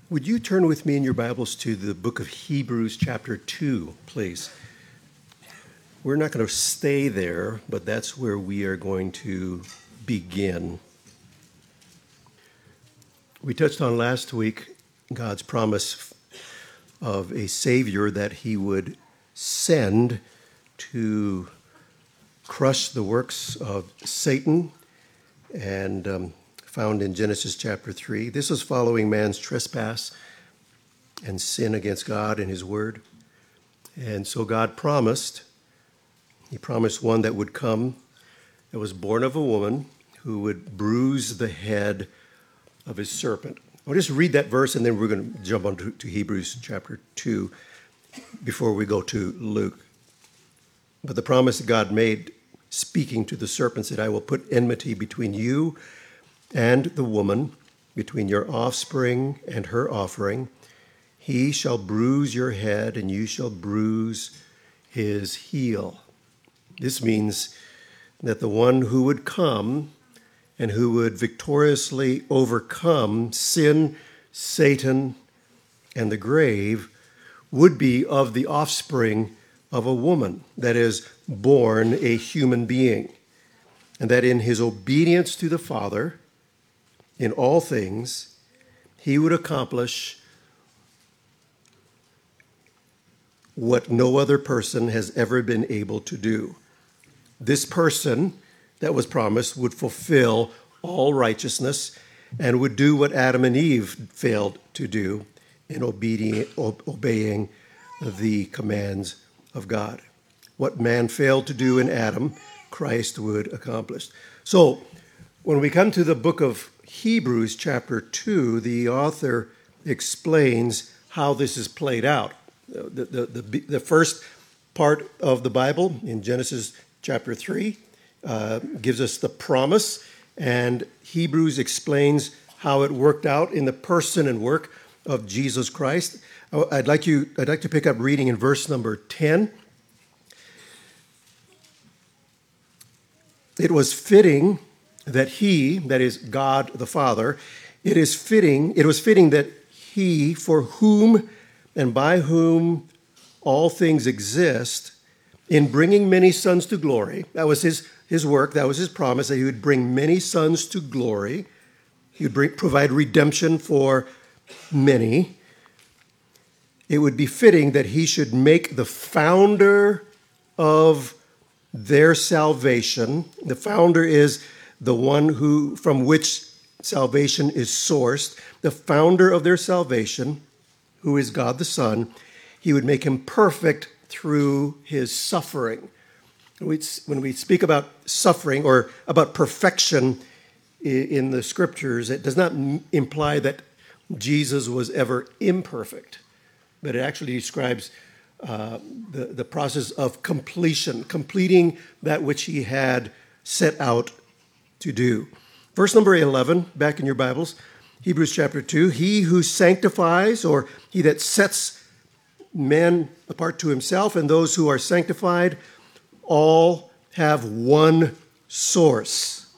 Would you turn with me in your Bibles to the book of Hebrews chapter 2, please? We're not going to stay there, but that's where we are going to begin. We touched on last week God's promise of a Savior that he would send to crush the works of Satan, and found in Genesis chapter 3. This is following man's trespass and sin against God and his word. And so God promised, he promised one that would come, that was born of a woman, who would bruise the head of his serpent. I'll just read that verse, and then we're going to jump on to Hebrews chapter 2 before we go to Luke. But the promise that God made, speaking to the serpent, said, I will put enmity between you and the woman, between your offspring and her offering. He shall bruise your head, and you shall bruise his heel. This means that the one who would come and who would victoriously overcome sin, Satan, and the grave would be of the offspring of a woman, that is, born a human being, and that in his obedience to the Father, in all things, he would accomplish what no other person has ever been able to do. This person that was promised would fulfill all righteousness and would do what Adam and Eve failed to do in obeying the commands of God. What man failed to do in Adam, Christ would accomplish. So, when we come to the book of Hebrews chapter 2, the author explains how this is played out. The first part of the Bible in Genesis chapter 3 gives us the promise, and Hebrews explains how it worked out in the person and work of Jesus Christ. I'd like to pick up reading in verse number 10. It was fitting that he, that is God the Father, it was fitting that he, for whom and by whom all things exist, in bringing many sons to glory, that was his work, that was his promise, that he would bring many sons to glory, he would provide redemption for many. It would be fitting that he should make the founder of their salvation. The founder is the one from which salvation is sourced, the founder of their salvation, who is God the Son. He would make him perfect through his suffering. When we speak about suffering or about perfection in the scriptures, it does not imply that Jesus was ever imperfect, but it actually describes the process of completing that which he had set out to do. Verse number 11, back in your Bibles, Hebrews chapter 2, he who sanctifies, or he that sets men apart to himself, and those who are sanctified, all have one source.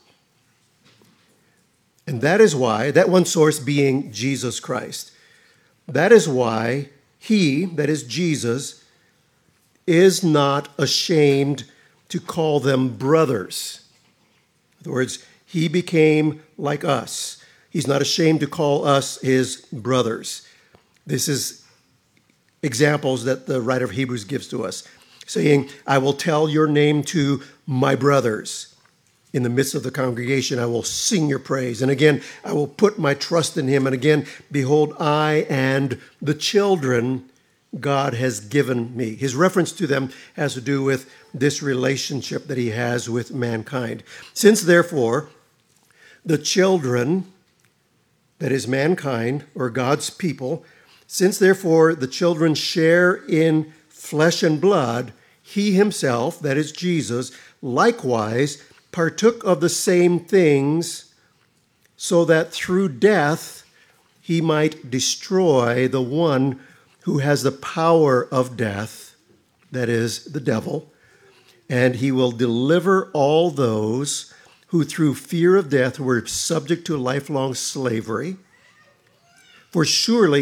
And that is why, that one source being Jesus Christ, that is why he, that is Jesus, is not ashamed to call them brothers. In other words, he became like us. He's not ashamed to call us his brothers. This is examples that the writer of Hebrews gives to us, saying, I will tell your name to my brothers. In the midst of the congregation, I will sing your praise. And again, I will put my trust in him. And again, behold, I and the children God has given me. His reference to them has to do with this relationship that he has with mankind. Since, therefore, the children, that is mankind, or God's people, since, therefore, the children share in flesh and blood, he himself, that is Jesus, likewise partook of the same things, so that through death he might destroy the one who has the power of death, that is, the devil, and he will deliver all those who through fear of death were subject to lifelong slavery. For surely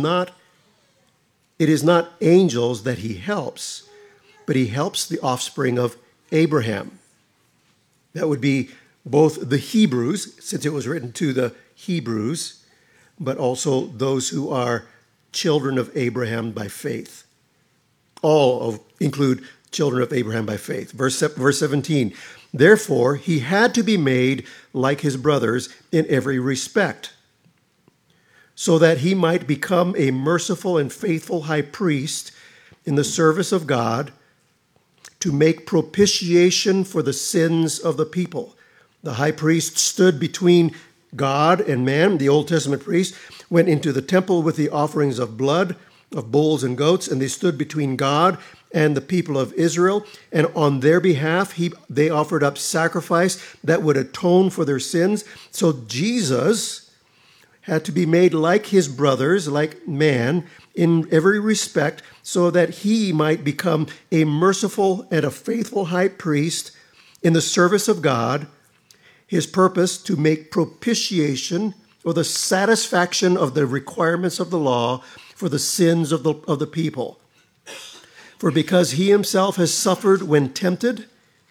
it is not angels that he helps, but he helps the offspring of Abraham. That would be both the Hebrews, since it was written to the Hebrews, but also those who are children of Abraham by faith. Include children of Abraham by faith. Verse 17, therefore he had to be made like his brothers in every respect, so that he might become a merciful and faithful high priest in the service of God, to make propitiation for the sins of the people. The high priest stood between God and man. The Old Testament priest went into the temple with the offerings of blood, of bulls and goats, and they stood between God and the people of Israel. And on their behalf, they offered up sacrifice that would atone for their sins. So Jesus had to be made like his brothers, like man, in every respect, so that he might become a merciful and a faithful high priest in the service of God, his purpose to make propitiation, or the satisfaction of the requirements of the law, for the sins of the people. For because he himself has suffered when tempted,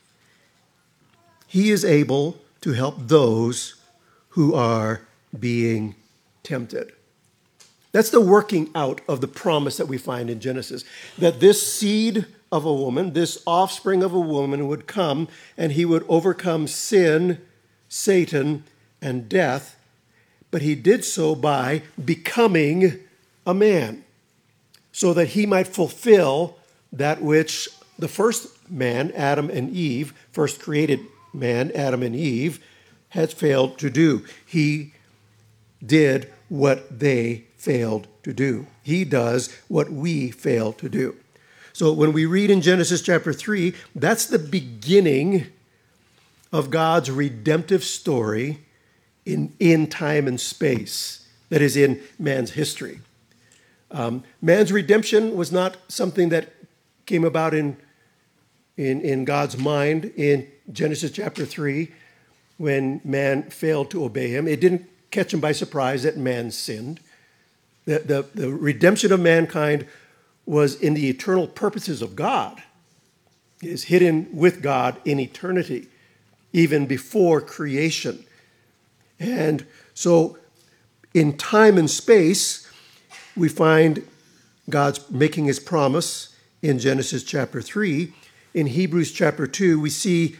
he is able to help those who are being tempted. That's the working out of the promise that we find in Genesis, that this seed of a woman, this offspring of a woman would come and he would overcome sin, Satan, and death, but he did so by becoming a man, so that he might fulfill that which the first man, Adam and Eve, first created man, Adam and Eve, had failed to do. He did what they failed to do. He does what we fail to do. So when we read in Genesis chapter 3, that's the beginning of God's redemptive story in time and space, that is, in man's history. Man's redemption was not something that came about in God's mind in Genesis chapter 3 when man failed to obey him. It didn't catch him by surprise that man sinned. The redemption of mankind was in the eternal purposes of God. It is hidden with God in eternity, even before creation. And so in time and space, we find God's making his promise in Genesis chapter 3. In Hebrews chapter 2, we see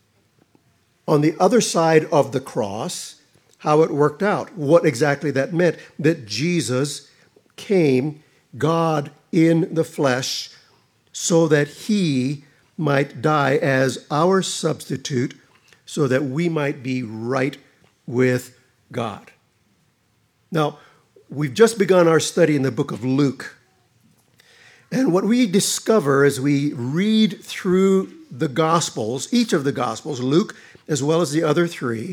on the other side of the cross how it worked out, what exactly that meant, that Jesus came, God in the flesh, so that he might die as our substitute, so that we might be right with God. Now, we've just begun our study in the book of Luke. And what we discover as we read through the Gospels, each of the Gospels, Luke as well as the other three,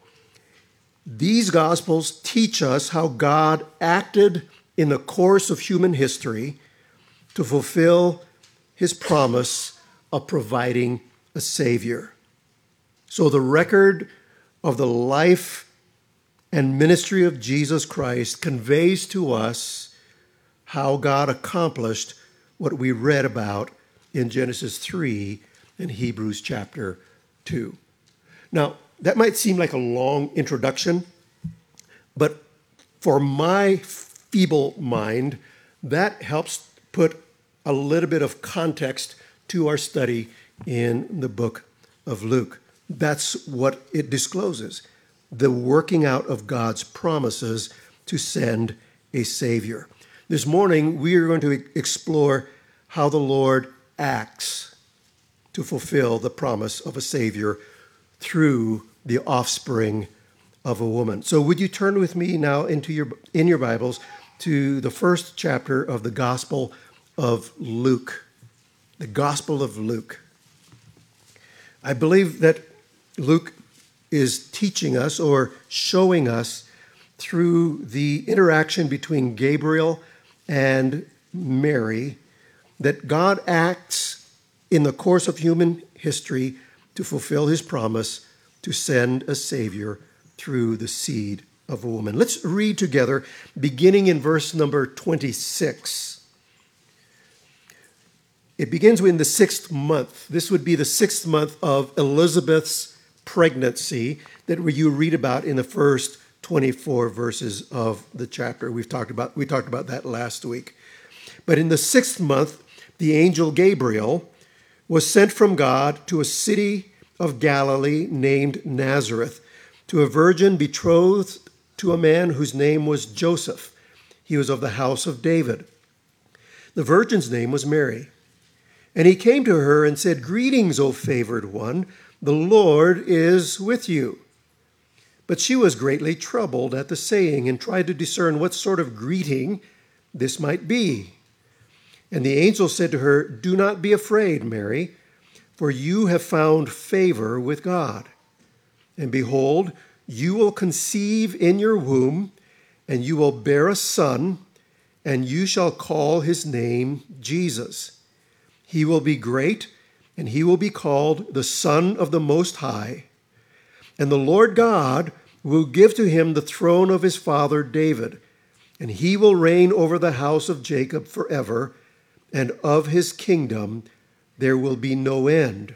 these Gospels teach us how God acted in the course of human history to fulfill his promise of providing a Savior. So the record of the life and ministry of Jesus Christ conveys to us how God accomplished what we read about in Genesis 3 and Hebrews chapter 2. Now, that might seem like a long introduction, but for my feeble mind, that helps put a little bit of context to our study in the book of Luke. That's what it discloses, the working out of God's promises to send a Savior. This morning, we are going to explore how the Lord acts to fulfill the promise of a Savior through the offspring of a woman. So would you turn with me now in your Bibles to the first chapter of the Gospel of Luke. The Gospel of Luke. I believe that Luke is teaching us or showing us through the interaction between Gabriel and Mary that God acts in the course of human history to fulfill his promise to send a Savior through the seed of a woman. Let's read together, beginning in verse number 26. It begins in the 6th month. This would be the 6th month of Elizabeth's pregnancy that you read about in the first 24 verses of the chapter. We talked about that last week. But in the 6th month, the angel Gabriel was sent from God to a city of Galilee named Nazareth, to a virgin betrothed to a man whose name was Joseph. He was of the house of David. The virgin's name was Mary. And he came to her and said, "Greetings, O favored one, the Lord is with you." But she was greatly troubled at the saying and tried to discern what sort of greeting this might be. And the angel said to her, "Do not be afraid, Mary, for you have found favor with God. And behold, you will conceive in your womb, and you will bear a son, and you shall call his name Jesus. He will be great, and he will be called the Son of the Most High. And the Lord God will give to him the throne of his father David, and he will reign over the house of Jacob forever, and of his kingdom there will be no end."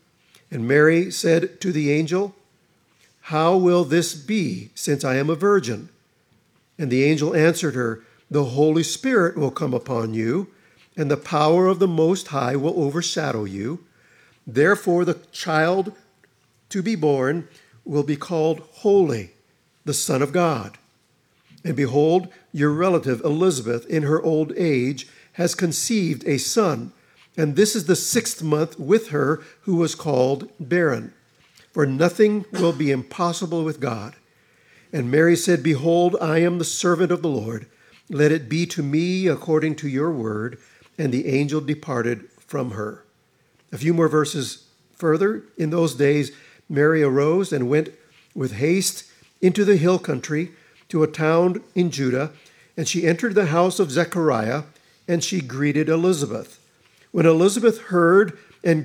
And Mary said to the angel, "How will this be, since I am a virgin?" And the angel answered her, "The Holy Spirit will come upon you, and the power of the Most High will overshadow you. Therefore the child to be born will be called Holy, the Son of God. And behold, your relative Elizabeth, in her old age, has conceived a son, and this is the 6th month with her who was called barren. For nothing will be impossible with God." And Mary said, "Behold, I am the servant of the Lord. Let it be to me according to your word." And the angel departed from her. A few more verses further. In those days, Mary arose and went with haste into the hill country to a town in Judah, and she entered the house of Zechariah, and she greeted Elizabeth. When Elizabeth heard the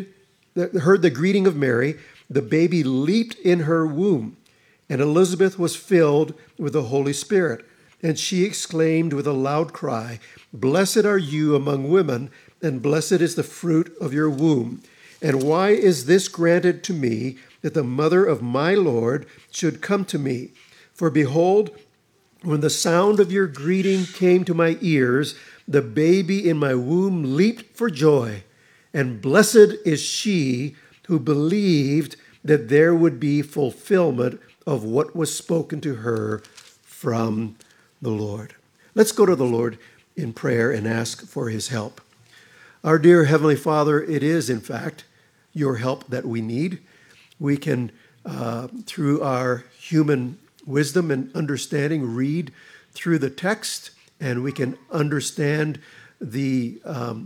greeting of Mary, the baby leaped in her womb, and Elizabeth was filled with the Holy Spirit. And she exclaimed with a loud cry, "Blessed are you among women, and blessed is the fruit of your womb. And why is this granted to me, that the mother of my Lord should come to me? For behold, when the sound of your greeting came to my ears, the baby in my womb leaped for joy. And blessed is she who believed that there would be fulfillment of what was spoken to her from the Lord." Let's go to the Lord in prayer and ask for his help. Our dear Heavenly Father, it is, in fact, your help that we need. We can, through our human wisdom and understanding, read through the text, and we can understand the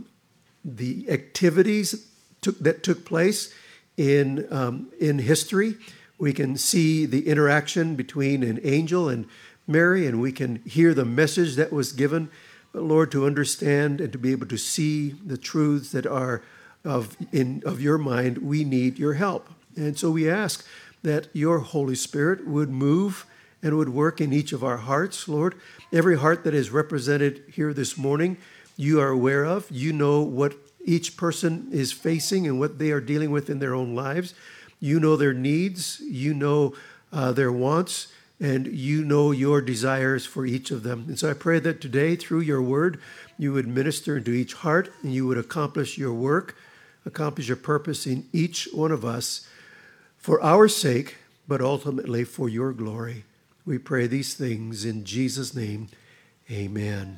activities that took place in history. We can see the interaction between an angel and Mary, and we can hear the message that was given. But Lord, to understand and to be able to see the truths that are of your mind, we need your help. And so we ask that your Holy Spirit would move and would work in each of our hearts, Lord. Every heart that is represented here this morning, you are aware of. You know what each person is facing and what they are dealing with in their own lives. You know their needs. You know their wants. And you know your desires for each of them. And so I pray that today, through your word, you would minister into each heart, and you would accomplish your work, accomplish your purpose in each one of us for our sake, but ultimately for your glory. We pray these things in Jesus' name. Amen.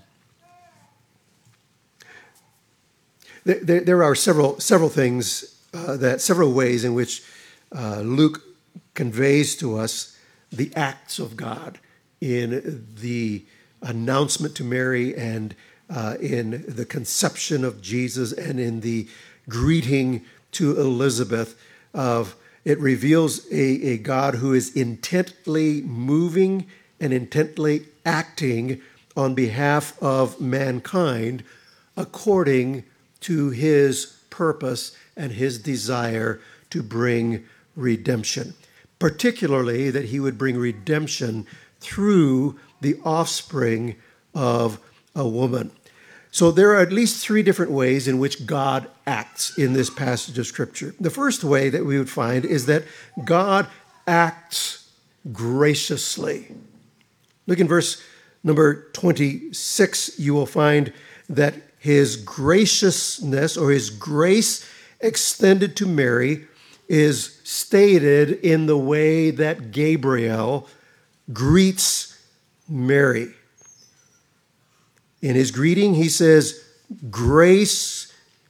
There are several things, several ways in which Luke conveys to us the acts of God in the announcement to Mary, and in the conception of Jesus, and in the greeting to Elizabeth. It reveals a God who is intently moving and intently acting on behalf of mankind according to his purpose and his desire to bring redemption. Particularly that he would bring redemption through the offspring of a woman. So there are at least three different ways in which God acts in this passage of Scripture. The first way that we would find is that God acts graciously. Look in verse number 26. You will find that his graciousness or his grace extended to Mary is stated in the way that Gabriel greets Mary. In his greeting, he says, grace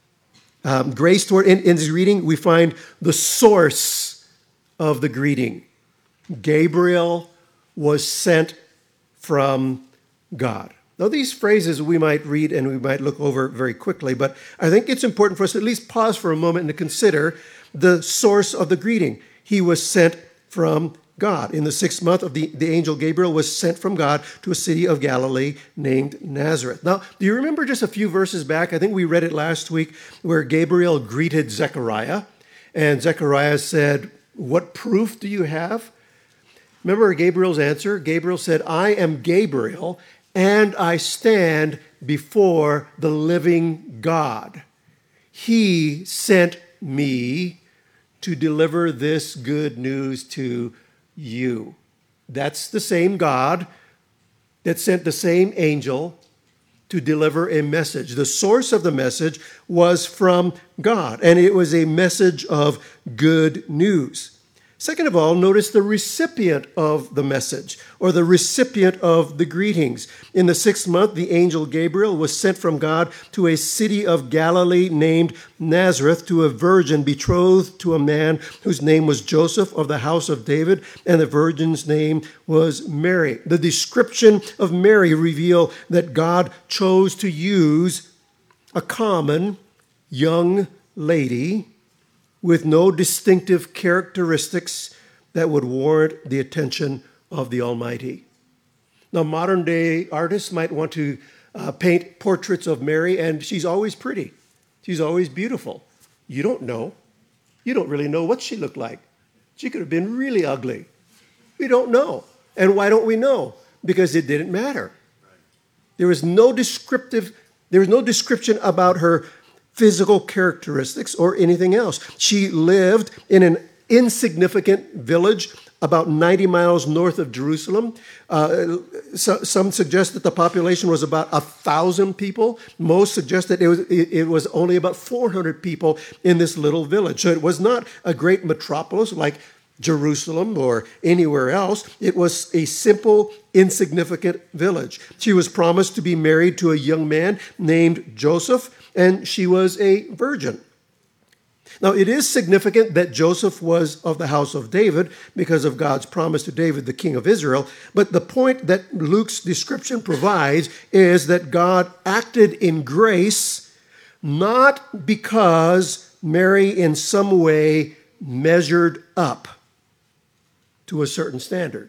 toward, in his greeting, we find the source of the greeting. Gabriel was sent from God. Now, these phrases we might read and we might look over very quickly, but I think it's important for us to at least pause for a moment and to consider the source of the greeting. He was sent from God. In the 6th month of the angel Gabriel was sent from God to a city of Galilee named Nazareth. Now, do you remember just a few verses back? I think we read it last week where Gabriel greeted Zechariah, and Zechariah said, "What proof do you have?" Remember Gabriel's answer? Gabriel said, "I am Gabriel, and I stand before the living God. He sent me to deliver this good news to you." That's the same God that sent the same angel to deliver a message. The source of the message was from God, and it was a message of good news. Second of all, notice the recipient of the message, or the recipient of the greetings. In the 6th month, the angel Gabriel was sent from God to a city of Galilee named Nazareth, to a virgin betrothed to a man whose name was Joseph of the house of David, and the virgin's name was Mary. The description of Mary reveals that God chose to use a common young lady with no distinctive characteristics that would warrant the attention of the Almighty. Now, modern day artists might want to paint portraits of Mary, and she's always pretty. She's always beautiful. You don't know. You don't really know what she looked like. She could have been really ugly. We don't know. And why don't we know? Because it didn't matter. There was no description about her physical characteristics or anything else. She lived in an insignificant village about 90 miles north of Jerusalem. Some suggest that the population was about 1,000 people. Most suggest that it was only about 400 people in this little village. So it was not a great metropolis like Jerusalem or anywhere else. It was a simple, insignificant village. She was promised to be married to a young man named Joseph, and she was a virgin. Now, it is significant that Joseph was of the house of David because of God's promise to David, the king of Israel. But the point that Luke's description provides is that God acted in grace, not because Mary in some way measured up to a certain standard.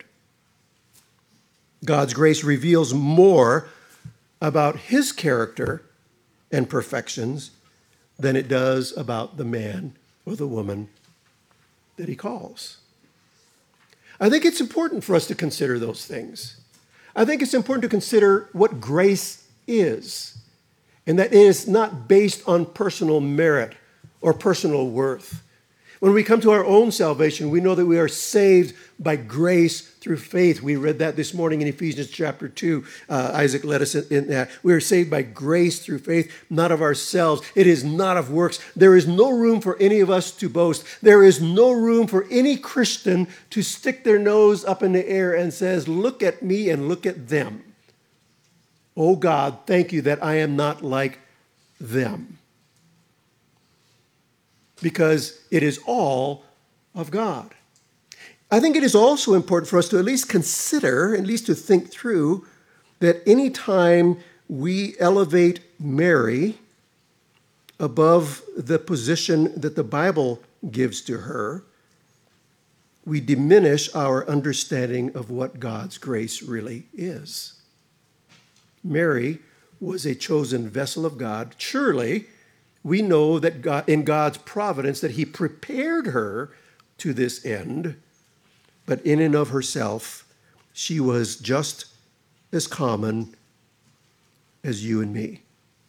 God's grace reveals more about his character and perfections than it does about the man or the woman that he calls. I think it's important for us to consider those things. I think it's important to consider what grace is, and that it is not based on personal merit or personal worth. When we come to our own salvation, we know that we are saved by grace through faith. We read that this morning in Ephesians chapter 2. Isaac led us in that. We are saved by grace through faith, not of ourselves. It is not of works. There is no room for any of us to boast. There is no room for any Christian to stick their nose up in the air and says, "Look at me and look at them. Oh God, thank you that I am not like them." Because it is all of God. I think it is also important for us to at least consider, at least to think through, that any time we elevate Mary above the position that the Bible gives to her, we diminish our understanding of what God's grace really is. Mary was a chosen vessel of God. Surely, we know that God, in God's providence, that he prepared her to this end, but in and of herself, she was just as common as you and me.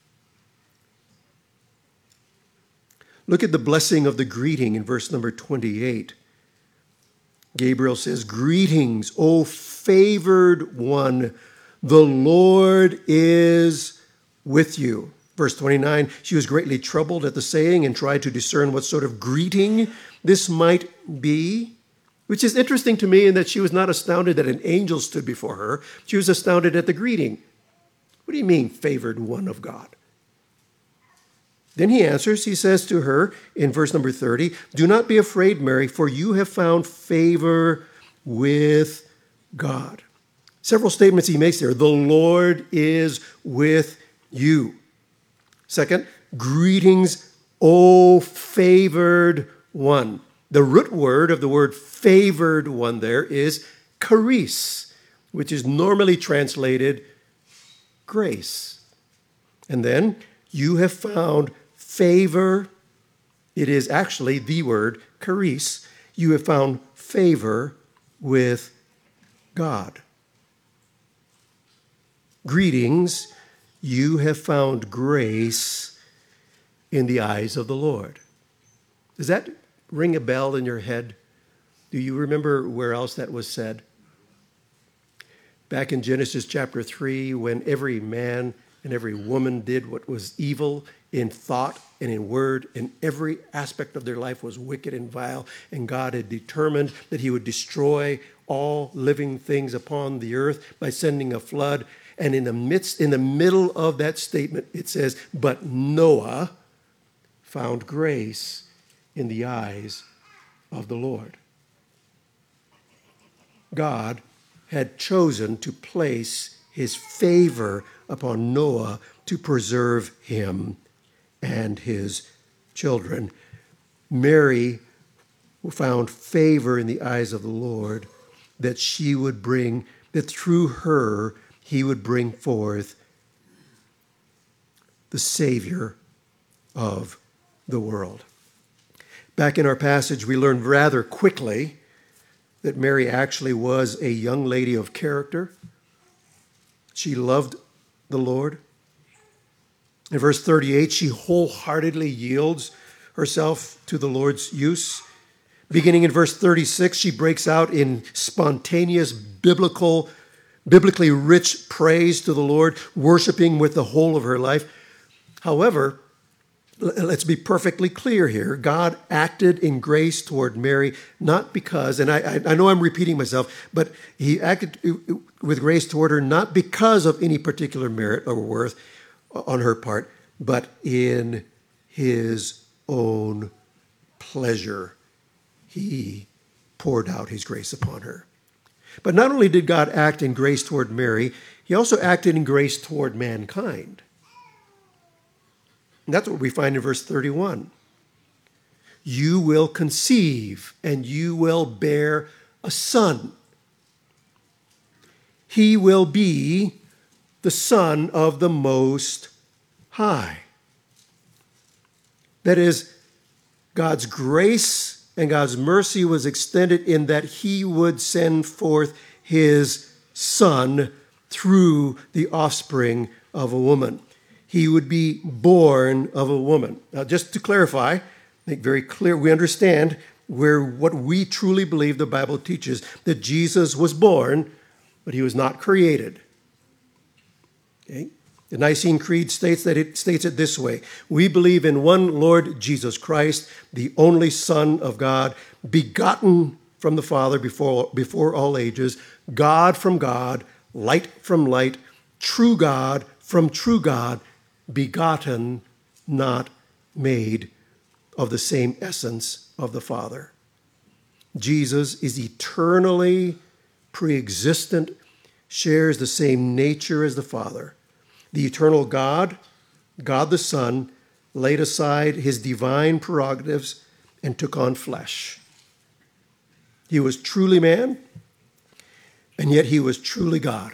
Look at the blessing of the greeting in verse number 28. Gabriel says, "Greetings, O favored one, the Lord is with you." Verse 29, she was greatly troubled at the saying and tried to discern what sort of greeting this might be, which is interesting to me in that she was not astounded that an angel stood before her. She was astounded at the greeting. What do you mean, favored one of God? Then he answers, he says to her in verse number 30, "Do not be afraid, Mary, for you have found favor with God." Several statements he makes there. The Lord is with you. Second, greetings, O favored one. The root word of the word favored one there is charis, which is normally translated grace. And then you have found favor. It is actually the word charis. You have found favor with God. Greetings, you have found grace in the eyes of the Lord. Does that ring a bell in your head? Do you remember where else that was said? Back in Genesis chapter 3, when every man and every woman did what was evil in thought and in word, and every aspect of their life was wicked and vile, and God had determined that he would destroy all living things upon the earth by sending a flood. And in the middle of that statement, it says, "But Noah found grace in the eyes of the Lord." God had chosen to place his favor upon Noah to preserve him and his children. Mary found favor in the eyes of the Lord that through her he would bring forth the Savior of the world. Back in our passage, we learn rather quickly that Mary actually was a young lady of character. She loved the Lord. In verse 38, she wholeheartedly yields herself to the Lord's use. Beginning in verse 36, she breaks out in spontaneous biblically rich praise to the Lord, worshiping with the whole of her life. However, let's be perfectly clear here. God acted in grace toward Mary, not because, and I know I'm repeating myself, but he acted with grace toward her not because of any particular merit or worth on her part, but in his own pleasure. He poured out his grace upon her. But not only did God act in grace toward Mary, he also acted in grace toward mankind. And that's what we find in verse 31. You will conceive and you will bear a son. He will be the Son of the Most High. That is, God's grace and God's mercy was extended in that he would send forth his Son through the offspring of a woman. He would be born of a woman. Now, just to clarify, make very clear, we understand what we truly believe the Bible teaches, that Jesus was born, but he was not created. Okay? The Nicene Creed states it this way: we believe in one Lord Jesus Christ, the only Son of God, begotten from the Father before all ages, God from God, light from light, true God from true God, begotten, not made, of the same essence of the Father. Jesus is eternally pre-existent, shares the same nature as the Father. The eternal God, God the Son, laid aside his divine prerogatives and took on flesh. He was truly man, and yet he was truly God.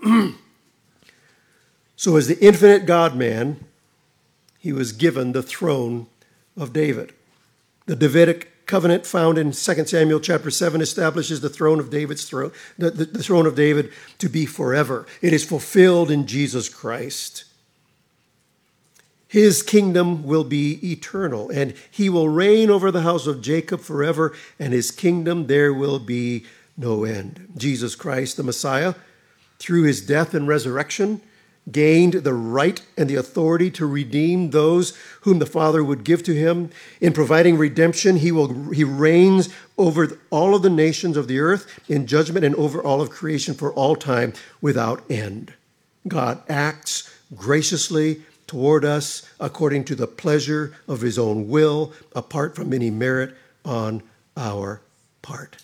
So as the infinite God-man, he was given the throne of David. The Davidic covenant found in 2 Samuel chapter 7 establishes the throne of David's throne, the throne of David to be forever. It is fulfilled in Jesus Christ. His kingdom will be eternal, and he will reign over the house of Jacob forever, and his kingdom there will be no end. Jesus Christ, the Messiah, through his death and resurrection, gained the right and the authority to redeem those whom the Father would give to him. In providing redemption, he reigns over all of the nations of the earth in judgment and over all of creation for all time without end. God acts graciously toward us according to the pleasure of his own will, apart from any merit on our part.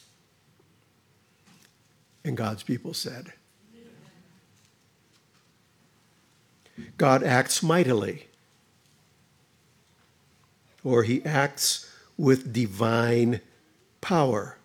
And God's people said, God acts mightily, or he acts with divine power.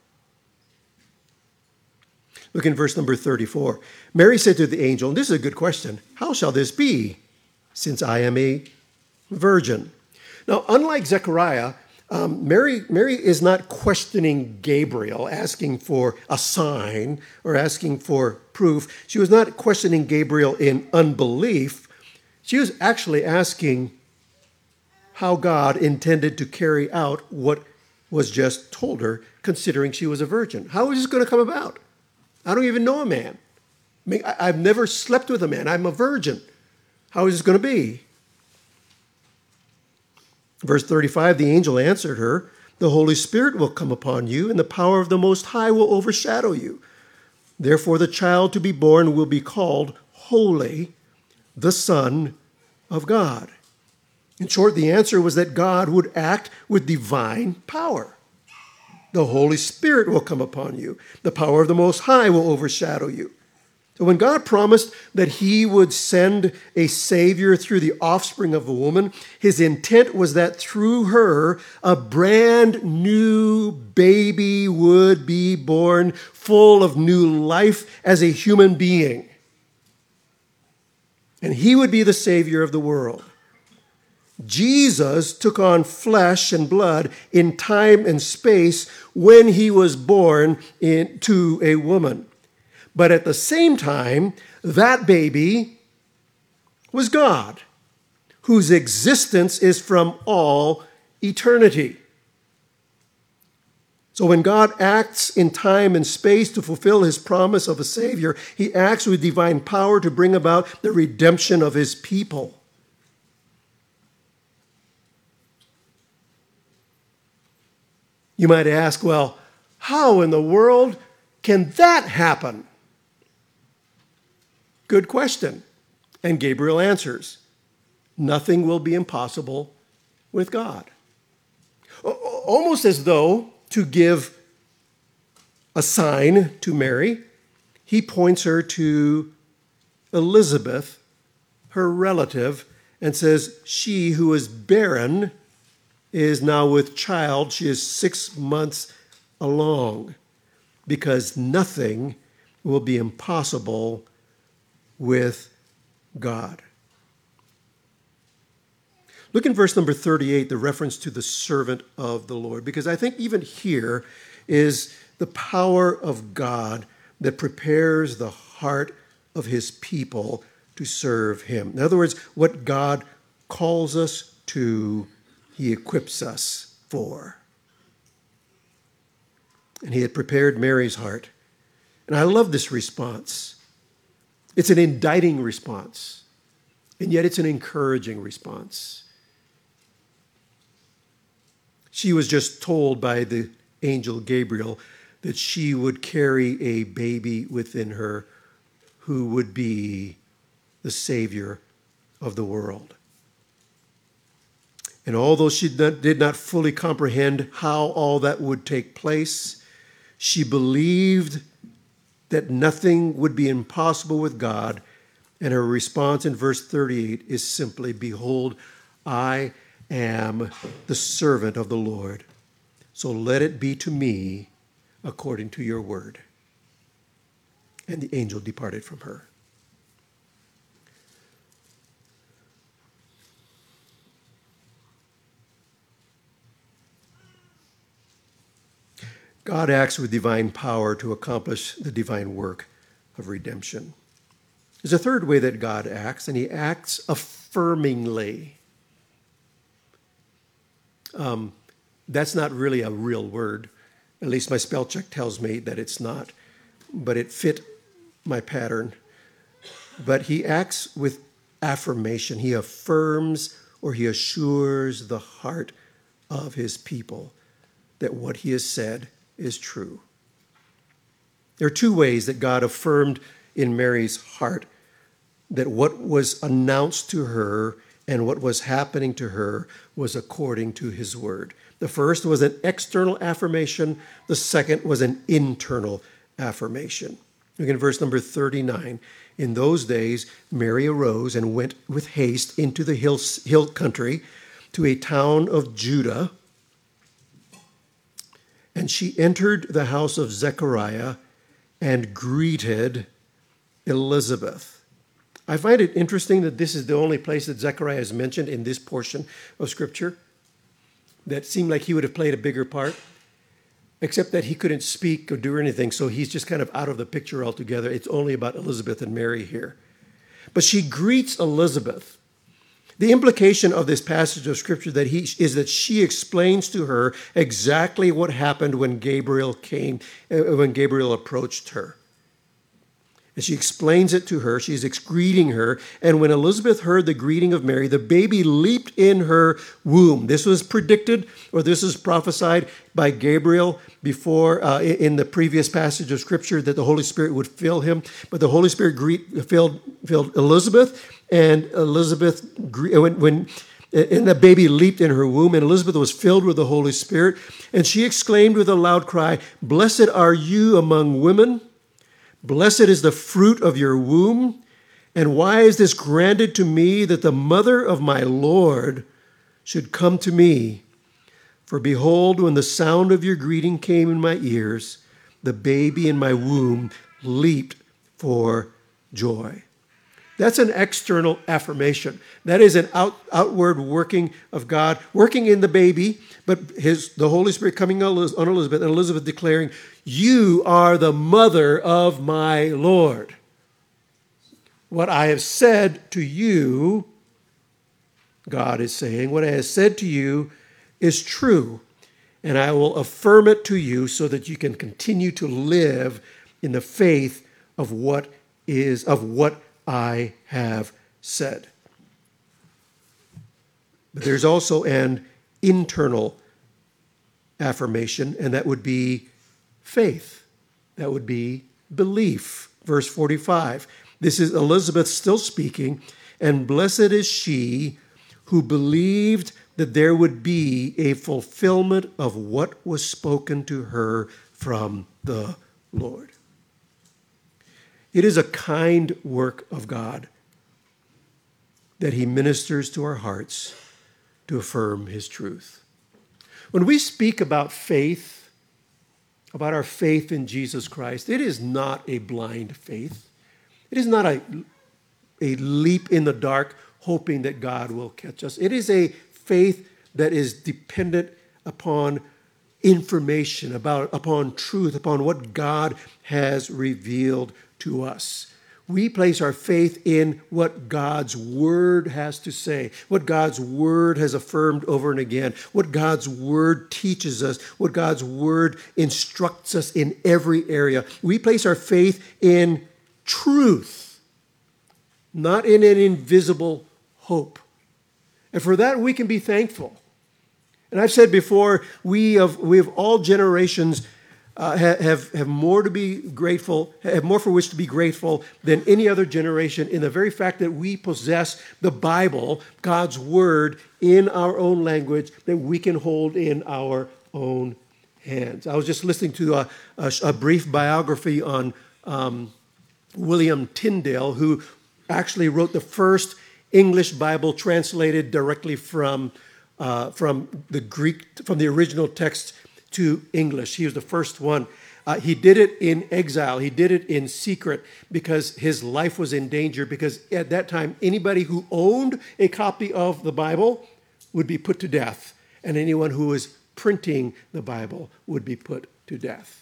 Look in verse number 34. Mary said to the angel, and this is a good question, how shall this be, since I am a virgin? Now, unlike Zechariah, Mary is not questioning Gabriel, asking for a sign or asking for proof. She was not questioning Gabriel in unbelief. She was actually asking how God intended to carry out what was just told her, considering she was a virgin. How is this going to come about? I don't even know a man. I mean, I've never slept with a man. I'm a virgin. How is this going to be? Verse 35, the angel answered her, the Holy Spirit will come upon you, and the power of the Most High will overshadow you. Therefore, the child to be born will be called Holy, the Son of God. In short, the answer was that God would act with divine power. The Holy Spirit will come upon you. The power of the Most High will overshadow you. So when God promised that he would send a Savior through the offspring of a woman, his intent was that through her, a brand new baby would be born, full of new life as a human being. And he would be the Savior of the world. Jesus took on flesh and blood in time and space when he was born to a woman. But at the same time, that baby was God, whose existence is from all eternity. So when God acts in time and space to fulfill his promise of a Savior, he acts with divine power to bring about the redemption of his people. You might ask, well, how in the world can that happen? Good question. And Gabriel answers, nothing will be impossible with God. Almost as though to give a sign to Mary, he points her to Elizabeth, her relative, and says, she who is barren is now with child. She is 6 months along, because nothing will be impossible with God. Look in verse number 38, the reference to the servant of the Lord, because I think even here is the power of God that prepares the heart of his people to serve him. In other words, what God calls us to, he equips us for. And he had prepared Mary's heart. And I love this response. It's an indicting response, and yet it's an encouraging response. She was just told by the angel Gabriel that she would carry a baby within her who would be the Savior of the world. And although she did not fully comprehend how all that would take place, she believed that nothing would be impossible with God. And her response in verse 38 is simply, behold, I am the servant of the Lord. So let it be to me according to your word. And the angel departed from her. God acts with divine power to accomplish the divine work of redemption. There's a third way that God acts, and he acts affirmingly. That's not really a real word. At least my spell check tells me that it's not, but it fit my pattern. But he acts with affirmation. He affirms or he assures the heart of his people that what he has said is true. There are two ways that God affirmed in Mary's heart that what was announced to her and what was happening to her was according to his word. The first was an external affirmation. The second was an internal affirmation. Look in verse number 39. In those days, Mary arose and went with haste into the hill country to a town of Judah. And she entered the house of Zechariah and greeted Elizabeth. I find it interesting that this is the only place that Zechariah is mentioned in this portion of Scripture. That seemed like he would have played a bigger part, except that he couldn't speak or do anything, so he's just kind of out of the picture altogether. It's only about Elizabeth and Mary here. But she greets Elizabeth. The implication of this passage of Scripture is that she explains to her exactly what happened when Gabriel approached her. And she explains it to her. She's greeting her. And when Elizabeth heard the greeting of Mary, the baby leaped in her womb. This was predicted, or this is prophesied by Gabriel before in the previous passage of Scripture that the Holy Spirit would fill him. But the Holy Spirit filled Elizabeth, and Elizabeth, when the baby leaped in her womb, and Elizabeth was filled with the Holy Spirit, and she exclaimed with a loud cry, "Blessed are you among women. Blessed is the fruit of your womb. And why is this granted to me that the mother of my Lord should come to me? For behold, when the sound of your greeting came in my ears, the baby in my womb leaped for joy." That's an external affirmation. That is an outward working of God, working in the baby, but the Holy Spirit coming on Elizabeth, and Elizabeth declaring, "You are the mother of my Lord. What I have said to you," God is saying, "what I have said to you is true, and I will affirm it to you so that you can continue to live in the faith of what I have said." But there's also an internal affirmation, and that would be faith. That would be belief. Verse 45. This is Elizabeth still speaking, "And blessed is she who believed that there would be a fulfillment of what was spoken to her from the Lord." It is a kind work of God that he ministers to our hearts to affirm his truth. When we speak about faith, about our faith in Jesus Christ, it is not a blind faith. It is not a leap in the dark hoping that God will catch us. It is a faith that is dependent upon information, upon truth, upon what God has revealed to us. We place our faith in what God's word has to say, what God's word has affirmed over and again, what God's word teaches us, what God's word instructs us in every area. We place our faith in truth, not in an invisible hope. And for that, we can be thankful. And I've said before, we of all generations have more to be grateful, have more for which to be grateful than any other generation in the very fact that we possess the Bible, God's word, in our own language that we can hold in our own hands. I was just listening to a brief biography on William Tyndale, who actually wrote the first English Bible translated directly from the Greek, from the original text to English. He was the first one. He did it in exile. He did it in secret because his life was in danger, because at that time, anybody who owned a copy of the Bible would be put to death, and anyone who was printing the Bible would be put to death.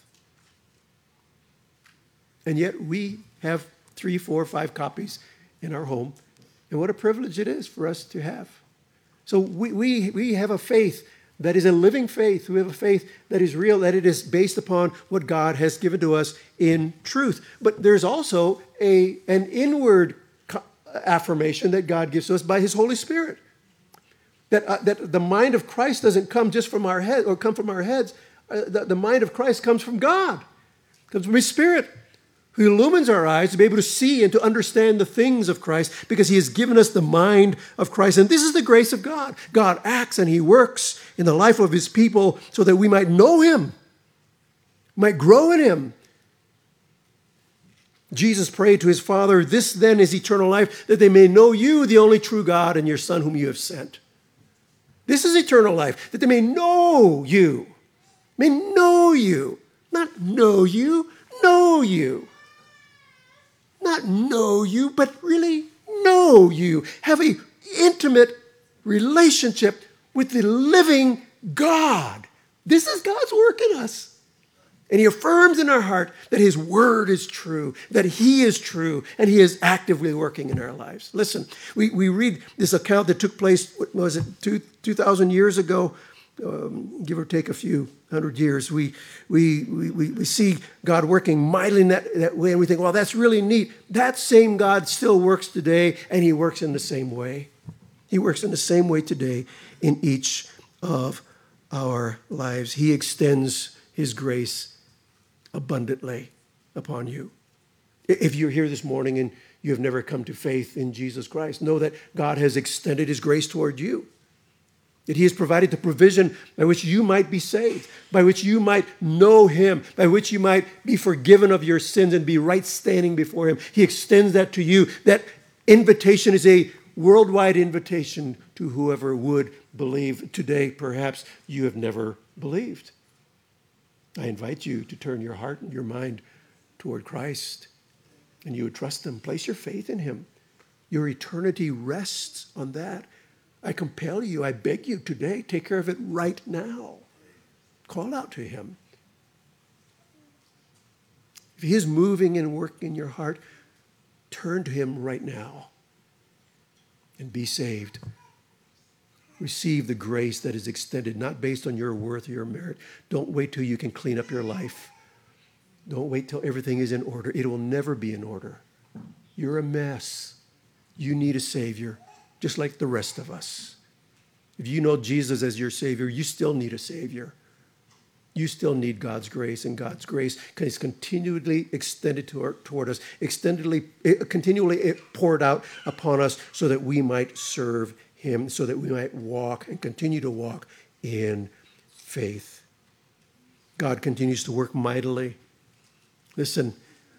And yet we have 3, 4, 5 copies in our home. And what a privilege it is for us to have. So we have a faith that is a living faith. We have a faith that is real, that it is based upon what God has given to us in truth. But there's also an inward affirmation that God gives to us by his Holy Spirit. That the mind of Christ doesn't come just from our head or come from our heads. The mind of Christ comes from God. It comes from his Spirit, who illumines our eyes to be able to see and to understand the things of Christ, because he has given us the mind of Christ. And this is the grace of God. God acts and he works in the life of his people so that we might know him, might grow in him. Jesus prayed to his Father, "This then is eternal life, that they may know you, the only true God, and your Son whom you have sent." This is eternal life, that they may know you. May know you. Not know you, know you. Not know you, but really know you. Have an intimate relationship with the living God. This is God's work in us. And he affirms in our heart that his word is true, that he is true, and he is actively working in our lives. Listen, we read this account that took place, what was it, 2,000 years ago, give or take a few hundred years. We see God working mightily in that way, and we think, well, that's really neat. That same God still works today, and he works in the same way. He works in the same way today in each of our lives. He extends his grace abundantly upon you. If you're here this morning and you have never come to faith in Jesus Christ, know that God has extended his grace toward you. That he has provided the provision by which you might be saved, by which you might know him, by which you might be forgiven of your sins and be right standing before him. He extends that to you. That invitation is a worldwide invitation to whoever would believe. Today, perhaps you have never believed. I invite you to turn your heart and your mind toward Christ, and you would trust him. Place your faith in him. Your eternity rests on that. I compel you, I beg you today, take care of it right now. Call out to him. If he is moving and working in your heart, turn to him right now and be saved. Receive the grace that is extended, not based on your worth or your merit. Don't wait till you can clean up your life. Don't wait till everything is in order. It will never be in order. You're a mess. You need a Savior, just like the rest of us. If you know Jesus as your Savior, you still need a Savior. You still need God's grace, and God's grace is continually extended toward us, continually poured out upon us so that we might serve him, so that we might walk and continue to walk in faith. God continues to work mightily. Listen,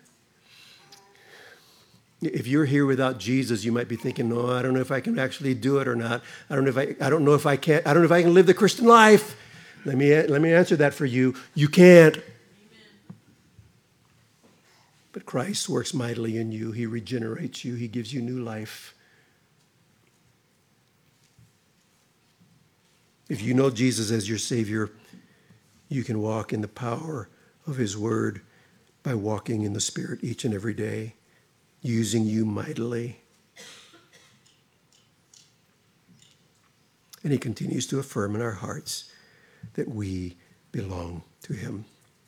if you're here without Jesus, you might be thinking, no, I don't know if I can actually do it or not. I don't know if I can live the Christian life. Let me answer that for you. You can't. Amen. But Christ works mightily in you. He regenerates you. He gives you new life. If you know Jesus as your Savior, you can walk in the power of his word by walking in the Spirit each and every day, using you mightily. And he continues to affirm in our hearts that we belong to him.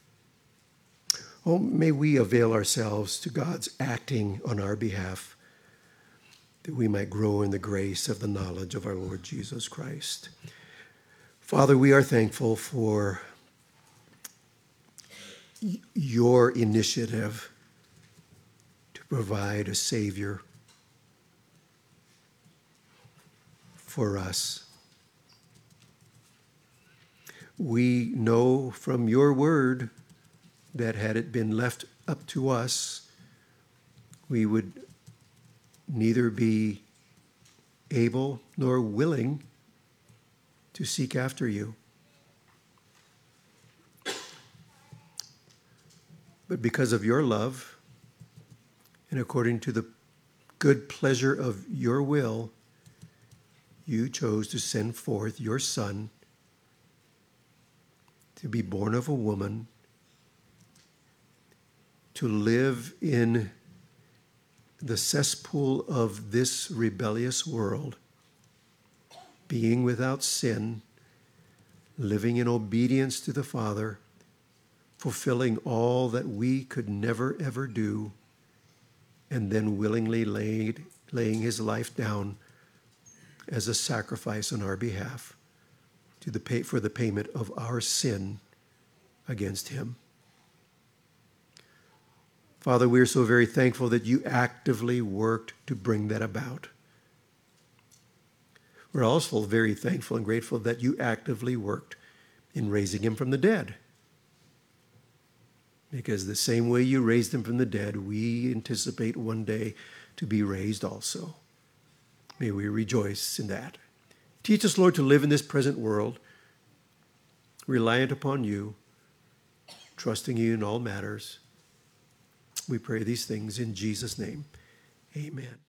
Oh, may we avail ourselves to God's acting on our behalf, that we might grow in the grace of the knowledge of our Lord Jesus Christ. Father, we are thankful for your initiative to provide a Savior for us. We know from your word that had it been left up to us, we would neither be able nor willing to seek after you. But because of your love, and according to the good pleasure of your will, you chose to send forth your Son to be born of a woman to live in the cesspool of this rebellious world, being without sin, living in obedience to the Father, fulfilling all that we could never ever do, and then willingly laying his life down as a sacrifice on our behalf for the payment of our sin against him. Father, we are so very thankful that you actively worked to bring that about. We're also very thankful and grateful that you actively worked in raising him from the dead. Because the same way you raised him from the dead, we anticipate one day to be raised also. May we rejoice in that. Teach us, Lord, to live in this present world, reliant upon you, trusting you in all matters. We pray these things in Jesus' name. Amen.